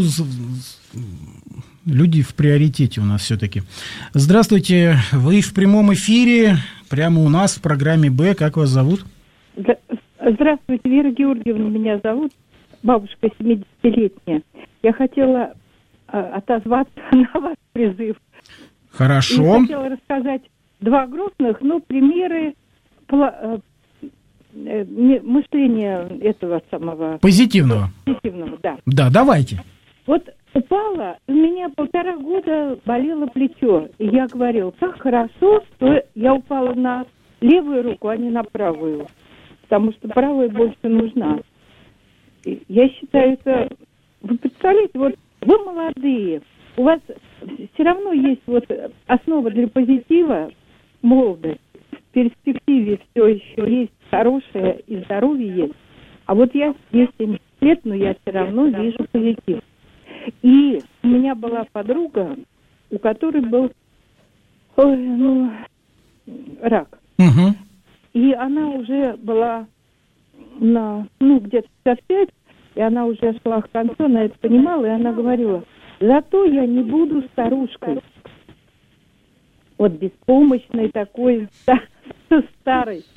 люди в приоритете у нас все-таки. Здравствуйте, вы в прямом эфире, прямо у нас в программе «Б». Как вас зовут? Здравствуйте, Вера Георгиевна меня зовут, бабушка семидесятилетняя. Я хотела э, отозваться на ваш призыв. Хорошо. И хотела рассказать два грустных, ну, примеры пла- э, мышления этого самого... Позитивного. Позитивного, да. Да, давайте. Вот упала, у меня полтора года болело плечо. И я говорила, как хорошо, что я упала на левую руку, а не на правую. Потому что правая больше нужна. И я считаю, это... Вы представляете, вот вы молодые, у вас все равно есть вот основа для позитива, молодость. В перспективе все еще есть хорошее и здоровье есть. А вот я есть семьдесят лет, но я все равно вижу позитив. И у меня была подруга, у которой был ой, ну, рак. Угу. И она уже была на, ну, где-то пятьдесят пять, и она уже шла к концу, она это понимала, и она говорила, зато я не буду старушкой. Вот беспомощной такой, старой.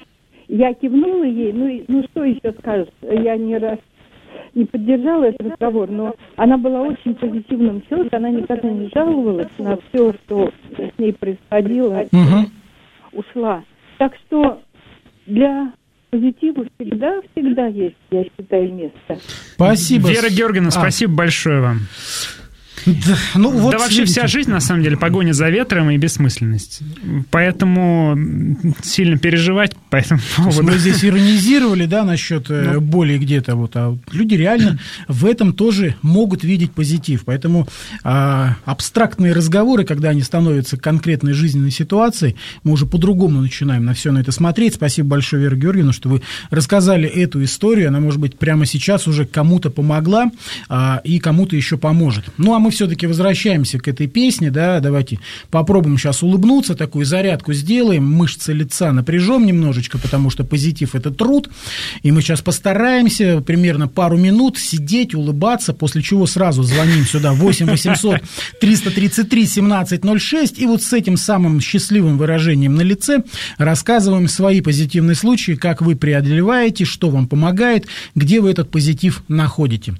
Я кивнула ей, ну, и- ну что еще скажешь, я не раз не поддержала этот разговор, но она была очень позитивным человеком, она никогда не жаловалась на все, что с ней происходило, Мгм. ушла. Так что для позитива всегда, всегда есть, я считаю, место. Спасибо. Вера Георгиевна, А, спасибо большое вам. Да, ну вот да вообще видите. вся жизнь, на самом деле, погоня за ветром и бессмысленность. Поэтому сильно переживать по этому поводу. Мы здесь иронизировали, да, насчет э, боли где-то, вот, а вот люди реально в этом тоже могут видеть позитив. Поэтому а, абстрактные разговоры, когда они становятся конкретной жизненной ситуацией, мы уже по-другому начинаем на все на это смотреть. Спасибо большое, Вера Георгиевна, что вы рассказали эту историю. Она, может быть, прямо сейчас уже кому-то помогла а, и кому-то еще поможет. Ну, а мы все-таки возвращаемся к этой песне, да, давайте попробуем сейчас улыбнуться, такую зарядку сделаем, мышцы лица напряжем немножечко, потому что позитив – это труд, и мы сейчас постараемся примерно пару минут сидеть, улыбаться, после чего сразу звоним сюда восемь восемьсот триста тридцать три семнадцать ноль шесть, и вот с этим самым счастливым выражением на лице рассказываем свои позитивные случаи, как вы преодолеваете, что вам помогает, где вы этот позитив находите.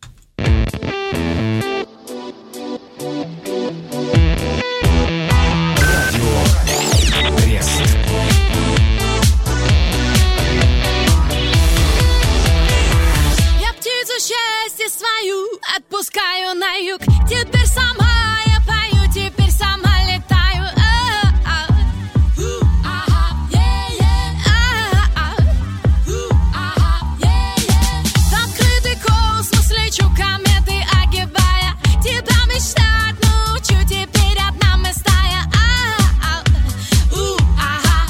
Я птицу счастья свою отпускаю на юг. Теперь сама я пою, теперь сама летаю. А-а-а. У-а-а. Е-е. А-а-а. У-а-а. Е-е. В открытый космос лечу, кометы огибая. Тебя мечтать научу, теперь одна мы стая. А-а-а. У-а-а.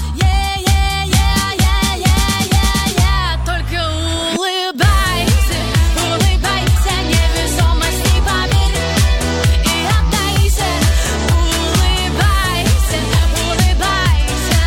Е-е-е-е-е-е-е. Только улыбайся, улыбайся, невесомости поверь и отдайся. Улыбайся, улыбайся,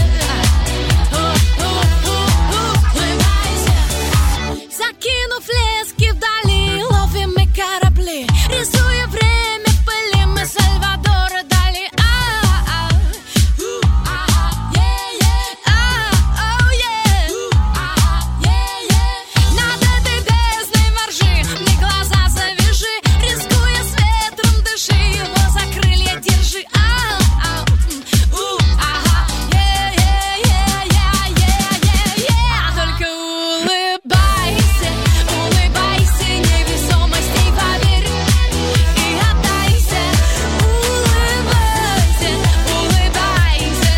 улыбайся. Закинув лески вдали, ловим мы корабли, рисуя время в пыли, мы Сальвадора Дали. А-а-а. У-а-а. Е-е. А-о-е. У-а-а. Е-е. Над этой бездной моржи, мне глаза завяжи, рискуя с ветром дыши, его за крылья держи. А-а. У-а-а. Е-е-е-е-е-е-е. Только улыбайся, улыбайся, невесомости поверь и отдайся. Улыбайся, улыбайся.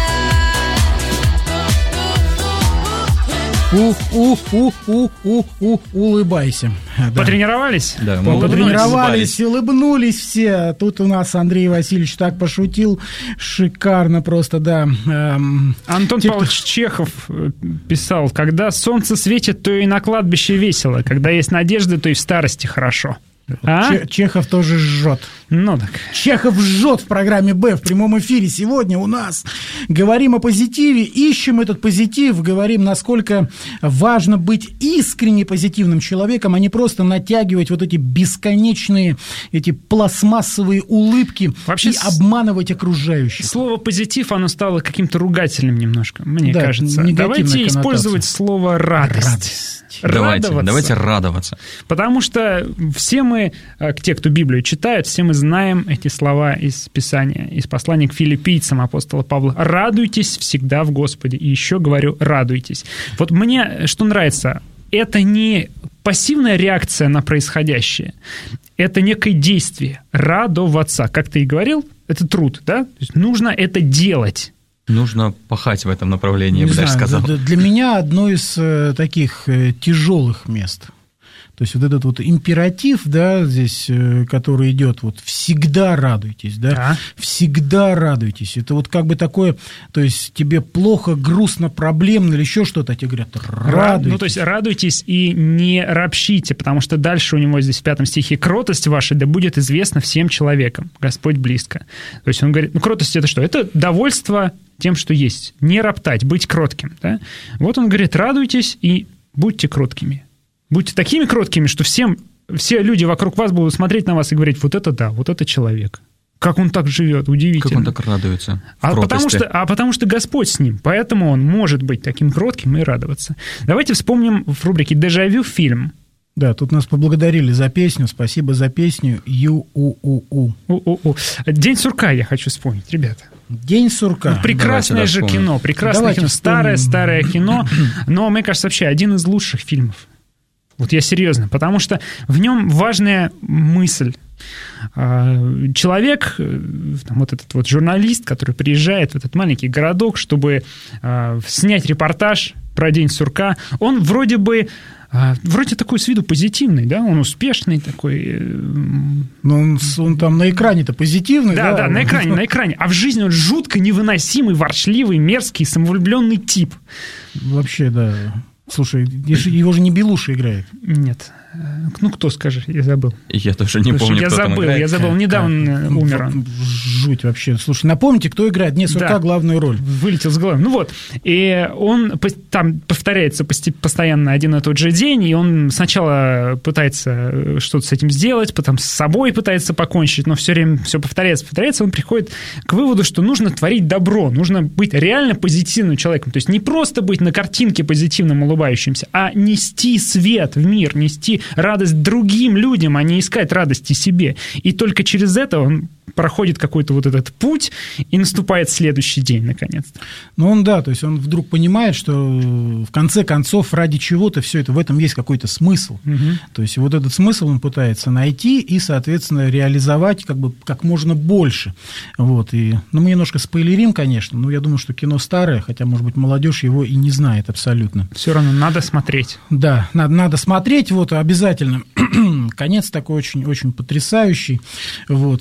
У-у-у-у-у-у, улыбайся. Да. Потренировались? Да, мы Потренировались, улыбнулись все. Тут у нас Андрей Васильевич так пошутил. Шикарно просто, да. Эм, Антон те, кто- Павлович Чехов э, писал: когда солнце светит, то и на кладбище весело, когда есть надежда, то и в старости хорошо. А? Че- Чехов тоже жжет. Ну так. Чехов жжет в программе «Б» в прямом эфире. Сегодня у нас говорим о позитиве, ищем этот позитив, говорим, насколько важно быть искренне позитивным человеком, а не просто натягивать вот эти бесконечные, эти пластмассовые улыбки Вообще и с- обманывать окружающих. Слово «позитив», оно стало каким-то ругательным немножко, мне Да, кажется. негативная Давайте коннотация. использовать слово «радость». Радость. Давайте, Радоваться. давайте радоваться. Потому что все мы, э, те, кто Библию читают, все мы знаем эти слова из Писания, из послания к филиппийцам апостола Павла. «Радуйтесь всегда в Господе». И еще говорю, радуйтесь. Вот мне что нравится, это не пассивная реакция на происходящее, это некое действие. Радоваться, как ты и говорил, это труд, да? То есть нужно это делать. Нужно пахать в этом направлении, я Не бы даже знаю, сказал. д- для меня одно из э, таких э, тяжелых мест. То есть вот этот вот императив, да, здесь, э, который идет, вот всегда радуйтесь, да, Да. всегда радуйтесь. Это вот как бы такое, то есть тебе плохо, грустно, проблемно или еще что-то, а тебе говорят, радуйтесь. Ну, то есть радуйтесь и не ропщите, потому что дальше у него здесь в пятом стихе: «Кротость ваша да будет известна всем человекам, Господь близко». То есть он говорит, ну, кротость — это что? Это довольство тем, что есть, не роптать, быть кротким. Да? Вот он говорит, радуйтесь и будьте кроткими. Будьте такими кроткими, что всем, все люди вокруг вас будут смотреть на вас и говорить, вот это да, вот это человек. Как он так живет, удивительно. Как он так радуется. А потому, что, а потому что Господь с ним, поэтому он может быть таким кротким и радоваться. Давайте вспомним в рубрике «Дежавю» фильм. Да, тут нас поблагодарили за песню. Спасибо за песню. Ю-у-у-у. У-у-у. «День сурка» я хочу вспомнить, ребята. «День сурка». Ну, прекрасное Давайте, же да, кино, прекрасное Давайте кино, вспомним. старое-старое кино, но, мне кажется, вообще один из лучших фильмов. Вот я серьезно, потому что в нем важная мысль. Человек, там, вот этот вот журналист, который приезжает в этот маленький городок, чтобы э, снять репортаж про День сурка, он вроде бы э, вроде такой с виду позитивный, да, он успешный такой. Э, Но он, он там на экране-то позитивный, да? Да, да, на экране, на экране. А в жизни он жутко невыносимый, ворчливый, мерзкий, самовлюбленный тип. Вообще, да. Слушай, его же не Белуша играет. Нет. Ну, кто, скажи, я забыл. Я тоже не Слушай, помню, я кто забыл, там играет. я забыл, недавно Как? умер он. Жуть вообще. Слушай, напомните, кто играет Дне сурка Да. главную роль. Вылетел с головы. Ну вот, и он по- там повторяется пости- постоянно один и тот же день, и он сначала пытается что-то с этим сделать, потом с собой пытается покончить, но все время все повторяется, повторяется, он приходит к выводу, что нужно творить добро, нужно быть реально позитивным человеком, то есть не просто быть на картинке позитивным, улыбающимся, а нести свет в мир, нести радость другим людям, а не искать радости себе. И только через это он проходит какой-то вот этот путь, и наступает следующий день, наконец-то. Ну, он, да, то есть он вдруг понимает, что в конце концов ради чего-то все это, в этом есть какой-то смысл. Угу. То есть вот этот смысл он пытается найти и, соответственно, реализовать как бы как можно больше. Вот, и, ну, мы немножко спойлерим, конечно, но я думаю, что кино старое, хотя, может быть, молодежь его и не знает абсолютно. Все равно надо смотреть. Да, надо, надо смотреть, вот, обязательно. Конец такой очень, очень потрясающий. Вот.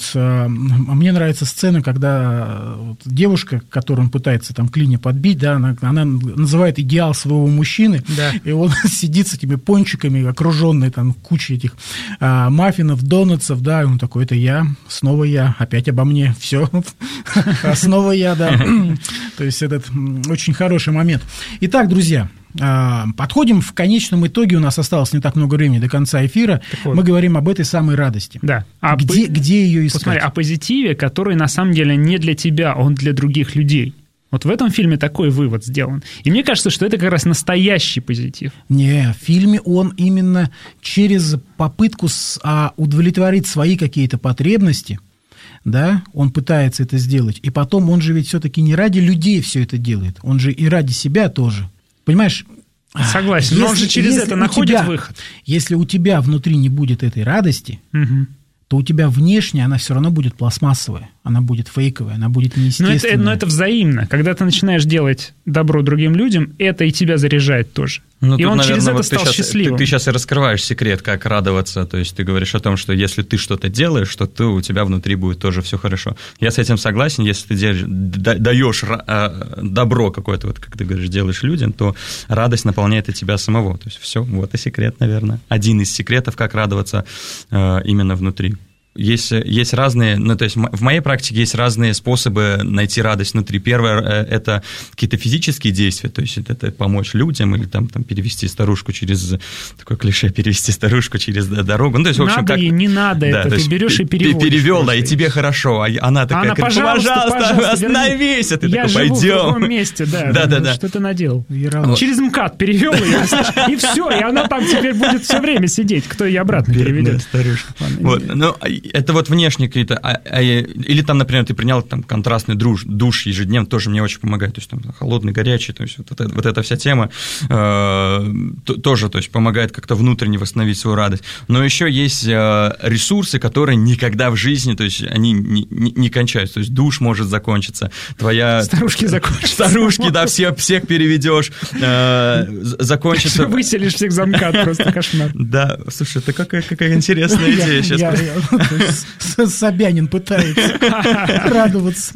Мне нравится сцена, когда вот девушка, которую он пытается там клинья подбить, да, она, она называет идеал своего мужчины, Да. и он сидит с этими пончиками, окруженный там кучей этих а, маффинов, донатсов, да, и он такой: это я, снова я, опять обо мне, все, снова я, да. То есть этот очень хороший момент. Итак, друзья, подходим в конечном итоге, у нас осталось не так много времени до конца эфира, вот. мы говорим об этой самой радости. Да. А где, по... где ее искать? Посмотри, о позитиве, который на самом деле не для тебя, он для других людей. Вот в этом фильме такой вывод сделан. И мне кажется, что это как раз настоящий позитив. Не, в фильме он именно через попытку с, а, удовлетворить свои какие-то потребности, да, он пытается это сделать. И потом он же ведь все-таки не ради людей все это делает, он же и ради себя тоже. Понимаешь? Согласен, если, но он же через если это у находит тебя, выход. Если у тебя внутри не будет этой радости, Угу. то у тебя внешне она все равно будет пластмассовая, она будет фейковая, она будет Но неестественная. это, но это взаимно. Когда ты начинаешь делать добро другим людям, это и тебя заряжает тоже. Ну, и тут, он наверное, через это вот стал ты щас, счастливым. Ты, ты сейчас и раскрываешь секрет, как радоваться. То есть ты говоришь о том, что если ты что-то делаешь, что ты, у тебя внутри будет тоже все хорошо. Я с этим согласен. Если ты делаешь, даешь добро какое-то, вот, как ты говоришь, делаешь людям, то радость наполняет и тебя самого. То есть все, вот и секрет, наверное. Один из секретов, как радоваться именно внутри. Есть, есть разные, ну, то есть в моей практике есть разные способы найти радость внутри. Первое – это какие-то физические действия, то есть это помочь людям или там, там перевести старушку через, такое клише, перевести старушку через дорогу. Ну, то есть, в общем, надо как, ей, не надо да, это, ты берешь и переводишь. Ты перевел, да, просто. и тебе хорошо, а она такая, она, говорит, пожалуйста, пожалуйста, пожалуйста, остановись, а ты я такой, живу пойдем. в другом месте, да, да, да, да. Что ты наделал? Яровой. Через МКАД перевел ее, и все, и она там теперь будет все время сидеть, кто ее обратно переведет. Старушка. Вот, ну, это вот внешние какие-то, а, а, или там, например, ты принял там контрастный душ, душ ежедневно, тоже мне очень помогает, то есть там холодный, горячий, то есть вот, это, вот эта вся тема э, тоже, то есть помогает как-то внутренне восстановить свою радость. Но еще есть э, ресурсы, которые никогда в жизни, то есть они не, не, не кончаются, то есть душ может закончиться, твоя... Старушки закончатся. Старушки, да, всех, всех переведешь, э, закончится... Выселишь всех за МКАД, просто кошмар. Да, слушай, это какая, какая интересная идея сейчас. Собянин пытается радоваться.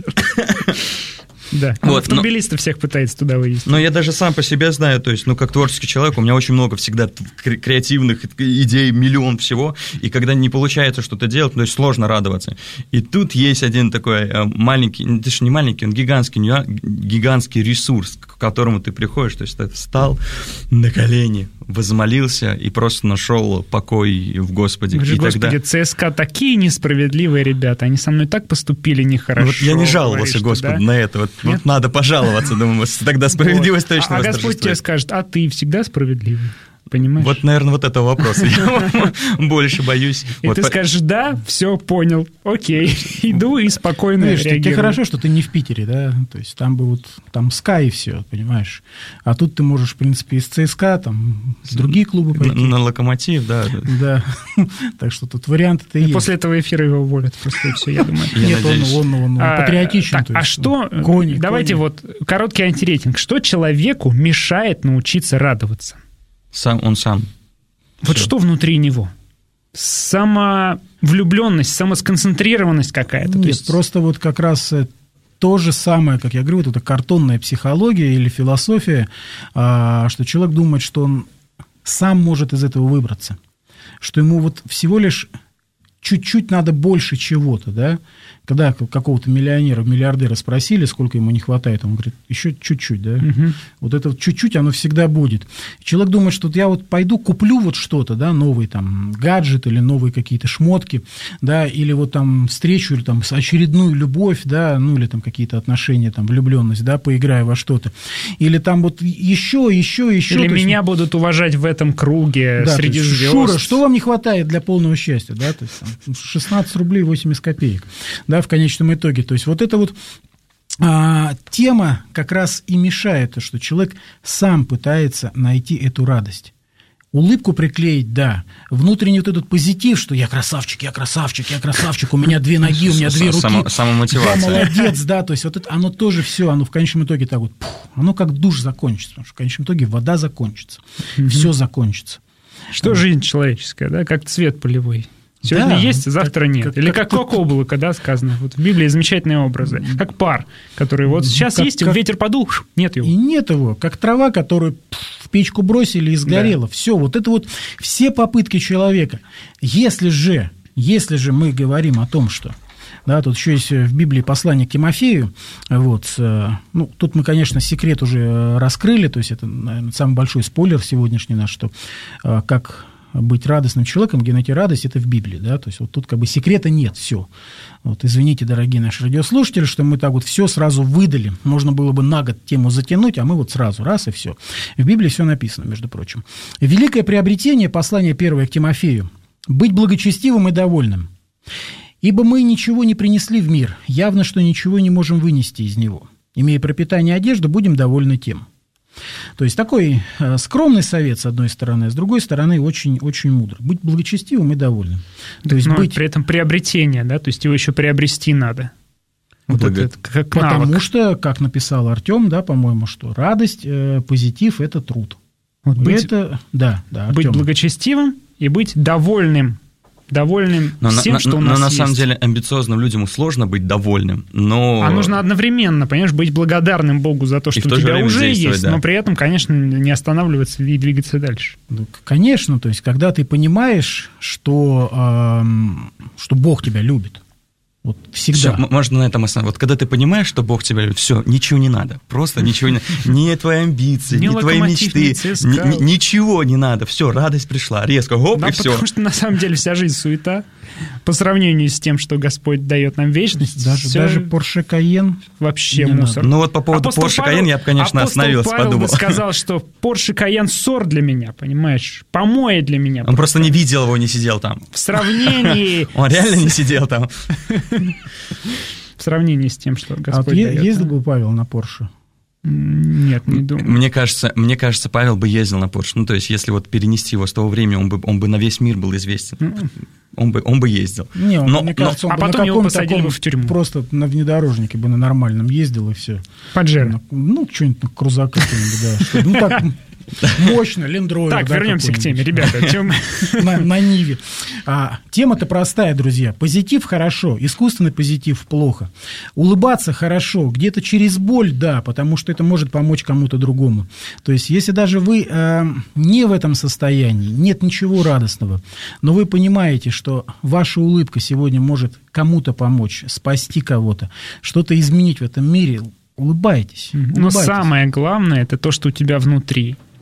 Да, вот, автомобилисты но, всех пытается туда вывести. Но я даже сам по себе знаю, то есть, ну, как творческий человек, у меня очень много всегда креативных идей, миллион всего, и когда не получается что-то делать, то есть сложно радоваться. И тут есть один такой маленький, это же не маленький, он гигантский, гигантский ресурс, к которому ты приходишь, то есть ты встал на колени, возмолился и просто нашел покой в Господе. Боже, И Господи, тогда... ЦСКА такие несправедливые ребята, они со мной так поступили нехорошо. Вот я не жаловался говоришь, Господу да? на это, вот, вот надо пожаловаться, думаю, тогда справедливость Вот. точно А, а Господь восторжествует. тебе скажет, а ты всегда справедливый, понимаешь? Вот, наверное, вот этого вопроса я больше боюсь. И Вот ты по- скажешь, да, все, понял, окей, иду и спокойно Видишь, тебе реагирую. хорошо, что ты не в Питере, да, то есть там бы вот, там Sky и все, понимаешь, а тут ты можешь, в принципе, из ЦСКА, там, в другие клубы на, пойти. на Локомотив, да. Да, так что тут варианты-то И есть. после этого эфира его уволят, просто и все, я думаю. Я Нет, он, надеюсь. он, он, он А, патриотичен. так, то а есть, что, ну, кони, давайте кони. вот короткий антирейтинг. Что человеку мешает научиться радоваться? Сам, он сам. Вот Всё. что внутри него? Самовлюбленность, самосконцентрированность какая-то? Нет, То есть просто вот как раз э, то же самое, как я говорю, вот эта картонная психология или философия, а, что человек думает, что он сам может из этого выбраться, что ему вот всего лишь чуть-чуть надо больше чего-то, да, когда какого-то миллионера, миллиардера спросили, сколько ему не хватает, он говорит, еще чуть-чуть, да, Мгм. вот это вот чуть-чуть, оно всегда будет. Человек думает, что вот я вот пойду куплю вот что-то, да, новый там гаджет или новые какие-то шмотки, да, или вот там встречу, или там очередную любовь, да, ну, или там какие-то отношения, там, влюбленность, да, поиграю во что-то, или там вот еще, еще, еще. Или то есть, меня будут уважать в этом круге да, среди то есть, звезд. Шура, что вам не хватает для полного счастья, да, то есть там, шестнадцать рублей восемьдесят копеек, да, в конечном итоге. То есть вот это вот а, тема как раз и мешает, что человек сам пытается найти эту радость. Улыбку приклеить, да. Внутренний вот этот позитив, что я красавчик, я красавчик, я красавчик, у меня две ноги, у меня две руки. Само- самомотивация. Я молодец, да. То есть вот это, оно тоже все, оно в конечном итоге так вот, пух, оно как душ закончится, потому что в конечном итоге вода закончится, все закончится. Что жизнь человеческая, да, как цвет полевой. Сегодня Да, есть, завтра как- нет. как- Или как- как облако, да, сказано. Вот в Библии замечательные образы. Как пар, который вот сейчас Как- есть, как- ветер подул, ш, нет его. И нет его, как трава, которую пф, в печку бросили и сгорела. Все, вот это вот все попытки человека. Если же, если же мы говорим о том, что, да, тут еще есть в Библии послание к Тимофею, вот, э, ну, тут мы, конечно, секрет уже э, раскрыли, то есть это, наверное, самый большой спойлер сегодняшний наш, что э, как быть радостным человеком, где найти радость, это в Библии, да, то есть вот тут как бы секрета нет, все. Вот, извините, дорогие наши радиослушатели, что мы так вот все сразу выдали, можно было бы на год тему затянуть, а мы вот сразу раз и все. В Библии все написано, между прочим. Великое приобретение, послание первое к Тимофею, быть благочестивым и довольным. Ибо мы ничего не принесли в мир, явно, что ничего не можем вынести из него. Имея пропитание и одежду, будем довольны тем. То есть такой э, скромный совет, с одной стороны, а с другой стороны, очень-очень мудро. Быть благочестивым и довольным. То есть Но быть... при этом приобретение, да, то есть его еще приобрести надо. Вот Благо- это как Потому навык. что, как написал Артем, да, по-моему, что радость, э, позитив – это труд. Вот быть, это, да, да, быть Артём. благочестивым и быть довольным. Довольным Но, всем, на, что у но нас на есть. самом деле амбициозным людям сложно быть довольным, но... А нужно одновременно, понимаешь, быть благодарным Богу за то, И что в у то же тебя время уже действовать, есть, да. но при этом, конечно, не останавливаться и двигаться дальше. Ну, конечно, то есть, когда ты понимаешь, что, эм, что Бог тебя любит, вот всегда. Всё, м- можно на этом остановиться. Вот когда ты понимаешь, что Бог тебя любит, все, ничего не надо. Просто ничего не надо. Ни твои амбиции, Ни ни твои Локомотив, мечты. ни ЦСКА. ни- ни- Ничего не надо. Все, радость пришла. Резко, гоп, Да, и все. потому что на самом деле вся жизнь суета по сравнению с тем, что Господь дает нам вечность. Даже, всё даже Porsche Cayenne. вообще не мусор. Ну вот по поводу Апостол Porsche Павел- Cayenne я бы, конечно, апостол остановился, Павел бы подумал. сказал, что Porsche Cayenne ссор для меня, понимаешь, помоет для меня. Он просто не видел его, не сидел там. В сравнении, Он реально не сидел там. в сравнении с тем, что А вот Господь е- дает. ездил да? бы Павел на Porsche? М, Нет, не думаю. Мне кажется, мне кажется, Павел бы ездил на Porsche. Ну, то есть, если вот перенести его с того времени, он бы, он бы на весь мир был известен. Он бы, он бы ездил. Не, он, Но- мне но- кажется, он а бы на потом его каком-то посадили таком бы в тюрьму. Просто на внедорожнике бы на нормальном ездил, и все. Паджеро. Ну, что-нибудь, на крузак какой-нибудь, да. что- Ну, так мощно, лендровер. Так, вернемся к теме, ребята. Тем- На, на Ниве. А, тема-то простая, друзья. Позитив хорошо, искусственный позитив плохо. Улыбаться хорошо, где-то через боль, да, потому что это может помочь кому-то другому. То есть, если даже вы э, не в этом состоянии, нет ничего радостного, но вы понимаете, что ваша улыбка сегодня может кому-то помочь, спасти кого-то, что-то изменить в этом мире, улыбайтесь. Но улыбайтесь. самое главное, это то, что у тебя внутри.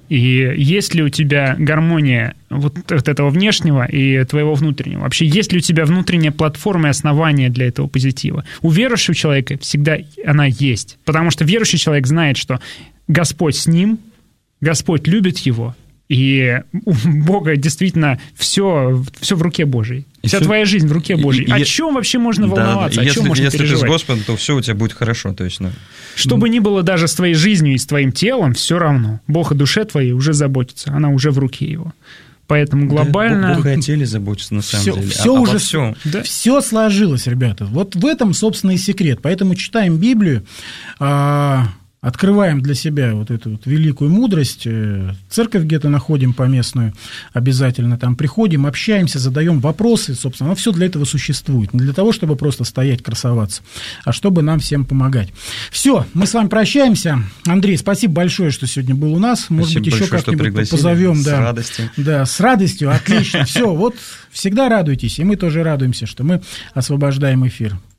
И есть ли у тебя гармония вот, вот этого внешнего и твоего внутреннего? Вообще, есть ли у тебя внутренняя платформа и основания для этого позитива? У верующего человека всегда она есть. Потому что верующий человек знает, что Господь с ним, Господь любит его, и у Бога действительно все, все в руке Божьей. Вся Если... твоя жизнь в руке Божьей. И, о и... чем вообще можно волноваться? Да, да. О Если, чем можно если переживать? ты с Господом, то все у тебя будет хорошо. То есть, ну... Что бы ни было даже с твоей жизнью и с твоим телом, все равно. Бог о душе твоей уже заботится. Она уже в руке его. Поэтому глобально... Да, Бог и о теле заботится, на самом все, деле. Все а, уже все. Да. Все сложилось, ребята. Вот в этом, собственно, и секрет. Поэтому читаем Библию, а, открываем для себя вот эту вот великую мудрость, церковь где-то находим поместную, обязательно там приходим, общаемся, задаем вопросы, собственно, все для этого существует. Не для того, чтобы просто стоять, красоваться, а чтобы нам всем помогать. Все, мы с вами прощаемся. Андрей, спасибо большое, что сегодня был у нас. Может спасибо быть, еще большое, как-нибудь позовем. С да. радостью. Да, с радостью, отлично. Все, вот всегда радуйтесь, и мы тоже радуемся, что мы освобождаем эфир.